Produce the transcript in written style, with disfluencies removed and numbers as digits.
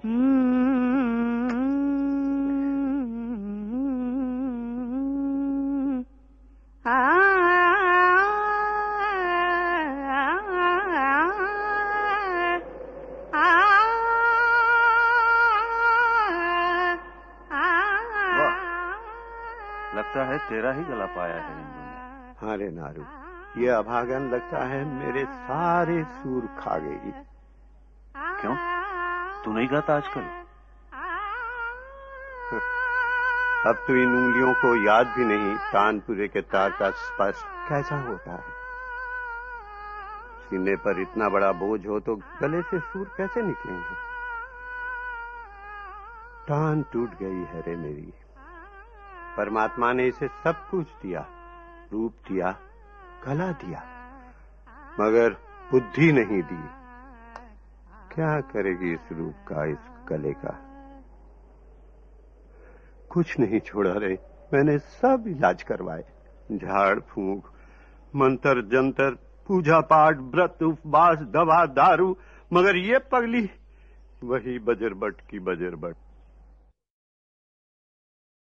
लगता है तेरा ही गला पाया है इंदु ने। हाँ रे नारू, ये अभागन लगता है मेरे सारे सूर खा गई। क्यों, तू नहीं गाता आजकल? अब तो इन उंगलियों को याद भी नहीं तानपुरे के तार का स्पर्श कैसा होता है। सीने पर इतना बड़ा बोझ हो तो गले से सूर कैसे निकलेंगे। तान टूट गई है रे मेरी। परमात्मा ने इसे सब कुछ दिया, रूप दिया, कला दिया, मगर बुद्धि नहीं दी। क्या करेगी इस रूप का, इस कले का? कुछ नहीं छोड़ा रे। मैंने सब इलाज करवाए, झाड़ फूंक, मंत्र जंतर, पूजा पाठ, व्रत उपवास, दवा दारू, मगर ये पगली वही बजरबट की बजरबट।